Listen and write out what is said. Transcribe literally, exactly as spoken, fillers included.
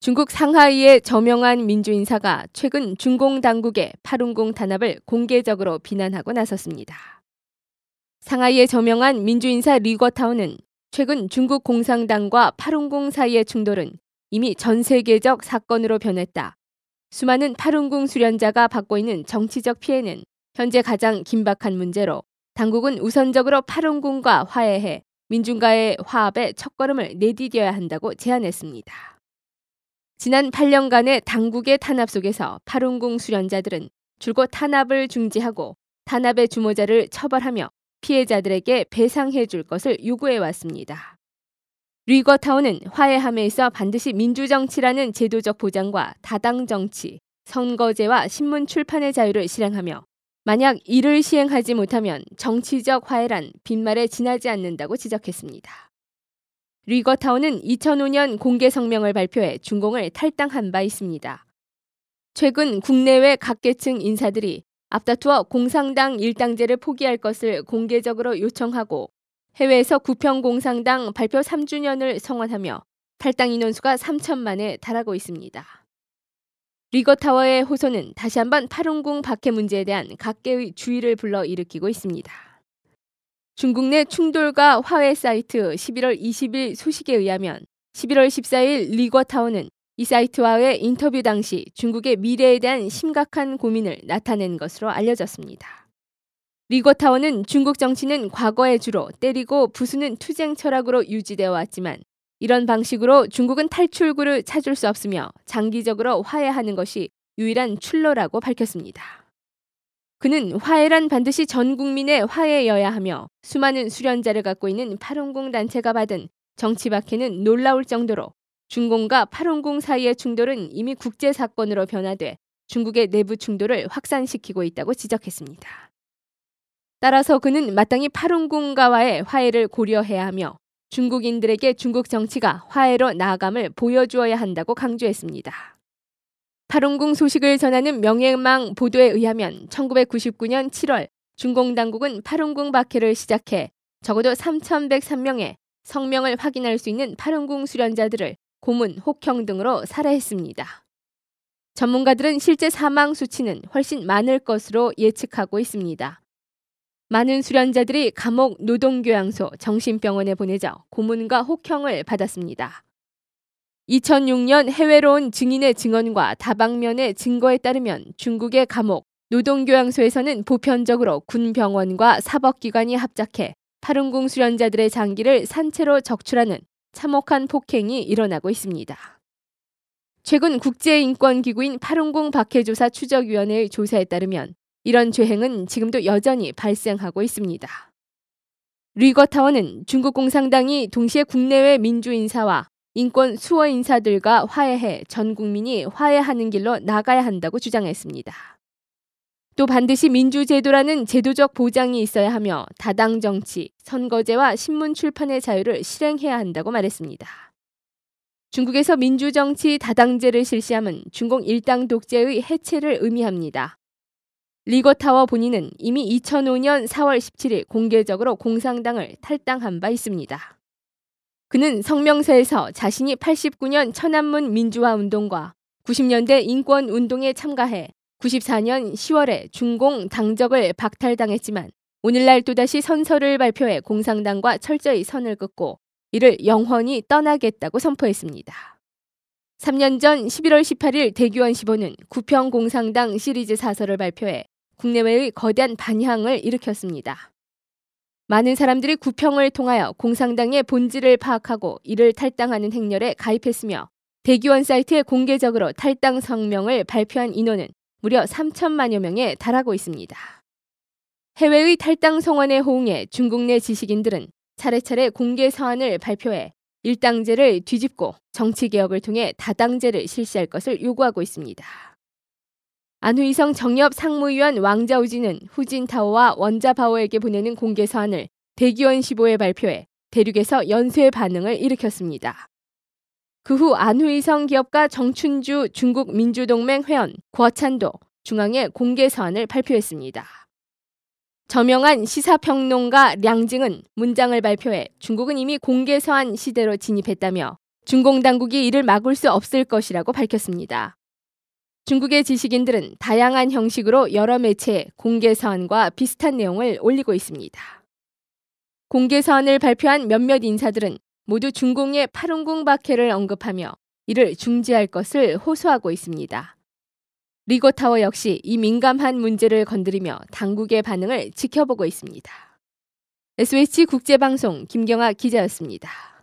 중국 상하이의 저명한 민주인사가 최근 중공 당국의 파룬궁 탄압을 공개적으로 비난하고 나섰습니다. 상하이의 저명한 민주인사 리궈타오는 최근 중국 공산당과 파룬궁 사이의 충돌은 이미 전 세계적 사건으로 변했다. 수많은 파룬궁 수련자가 받고 있는 정치적 피해는 현재 가장 긴박한 문제로 당국은 우선적으로 파룬궁과 화해해 민중과의 화합의 첫걸음을 내디뎌야 한다고 제안했습니다. 지난 팔 년간의 당국의 탄압 속에서 파룬궁 수련자들은 줄곧 탄압을 중지하고 탄압의 주모자를 처벌하며 피해자들에게 배상해 줄 것을 요구해 왔습니다. 리궈타오는 화해함에 있어 반드시 민주정치라는 제도적 보장과 다당 정치, 선거제와 신문 출판의 자유를 실행하며 만약 이를 시행하지 못하면 정치적 화해란 빈말에 지나지 않는다고 지적했습니다. 리궈타오는 이천오 년 공개 성명을 발표해 중공을 탈당한 바 있습니다. 최근 국내외 각계층 인사들이 앞다투어 공산당 일당제를 포기할 것을 공개적으로 요청하고 해외에서 구평공산당 발표 삼 주년을 성원하며 탈당 인원수가 삼천만에 달하고 있습니다. 리궈타오의 호소는 다시 한번 파룬궁 박해 문제에 대한 각계의 주의를 불러일으키고 있습니다. 중국 내 충돌과 화해 사이트 십일월 이십일 소식에 의하면 십일월 십사일 리궈타오는 이 사이트와의 인터뷰 당시 중국의 미래에 대한 심각한 고민을 나타낸 것으로 알려졌습니다. 리궈타오는 중국 정치는 과거에 주로 때리고 부수는 투쟁 철학으로 유지되어 왔지만 이런 방식으로 중국은 탈출구를 찾을 수 없으며 장기적으로 화해하는 것이 유일한 출로라고 밝혔습니다. 그는 화해란 반드시 전 국민의 화해여야 하며 수많은 수련자를 갖고 있는 파룬궁 단체가 받은 정치 박해는 놀라울 정도로 중공과 파룬궁 사이의 충돌은 이미 국제사건으로 변화돼 중국의 내부 충돌을 확산시키고 있다고 지적했습니다. 따라서 그는 마땅히 파룬궁과의 화해를 고려해야 하며 중국인들에게 중국 정치가 화해로 나아감을 보여주어야 한다고 강조했습니다. 파룬궁 소식을 전하는 명예망 보도에 의하면 천구백구십구 년 칠월 중공 당국은 파룬궁 박해를 시작해 적어도 삼천백삼 명의 성명을 확인할 수 있는 파룬궁 수련자들을 고문, 혹형 등으로 살해했습니다. 전문가들은 실제 사망 수치는 훨씬 많을 것으로 예측하고 있습니다. 많은 수련자들이 감옥, 노동교양소, 정신병원에 보내져 고문과 혹형을 받았습니다. 이천육 년 해외로 온 증인의 증언과 다방면의 증거에 따르면 중국의 감옥, 노동교양소에서는 보편적으로 군병원과 사법기관이 합작해 파룬궁 수련자들의 장기를 산채로 적출하는 참혹한 폭행이 일어나고 있습니다. 최근 국제인권기구인 파룬궁 박해조사 추적위원회의 조사에 따르면 이런 죄행은 지금도 여전히 발생하고 있습니다. 리궈타오는 중국 공산당이 동시에 국내외 민주인사와 인권 수호 인사들과 화해해 전 국민이 화해하는 길로 나가야 한다고 주장했습니다. 또 반드시 민주제도라는 제도적 보장이 있어야 하며 다당 정치, 선거제와 신문 출판의 자유를 실행해야 한다고 말했습니다. 중국에서 민주정치 다당제를 실시함은 중공 일당 독재의 해체를 의미합니다. 리궈타오 본인은 이미 이천오 년 사월 십칠일 공개적으로 공산당을 탈당한 바 있습니다. 그는 성명서에서 자신이 팔십구 년 천안문 민주화운동과 구십 년대 인권운동에 참가해 구십사 년 시월에 중공 당적을 박탈당했지만 오늘날 또다시 선서를 발표해 공산당과 철저히 선을 긋고 이를 영원히 떠나겠다고 선포했습니다. 삼 년 전 십일월 십팔일 대규원 십오는 구평공산당 시리즈 사설을 발표해 국내외의 거대한 반향을 일으켰습니다. 많은 사람들이 구평을 통하여 공산당의 본질을 파악하고 이를 탈당하는 행렬에 가입했으며 대규원 사이트에 공개적으로 탈당 성명을 발표한 인원은 무려 삼천만여 명에 달하고 있습니다. 해외의 탈당 성원에 호응해 중국 내 지식인들은 차례차례 공개 서한을 발표해 일당제를 뒤집고 정치개혁을 통해 다당제를 실시할 것을 요구하고 있습니다. 안후이성 정협 상무위원 왕자우지는 후진타오와 원자바오에게 보내는 공개 서한을 대규원 십오에 발표해 대륙에서 연쇄 반응을 일으켰습니다. 그 후 안후이성 기업가 정춘주 중국 민주동맹 회원 궈찬도 중앙에 공개 서한을 발표했습니다. 저명한 시사평론가 량징은 문장을 발표해 중국은 이미 공개 서한 시대로 진입했다며 중공 당국이 이를 막을 수 없을 것이라고 밝혔습니다. 중국의 지식인들은 다양한 형식으로 여러 매체에 공개 서한과 비슷한 내용을 올리고 있습니다. 공개 서한을 발표한 몇몇 인사들은 모두 중공의 파룬궁 박해를 언급하며 이를 중지할 것을 호소하고 있습니다. 리고타워 역시 이 민감한 문제를 건드리며 당국의 반응을 지켜보고 있습니다. 에스비에스 국제방송 김경아 기자였습니다.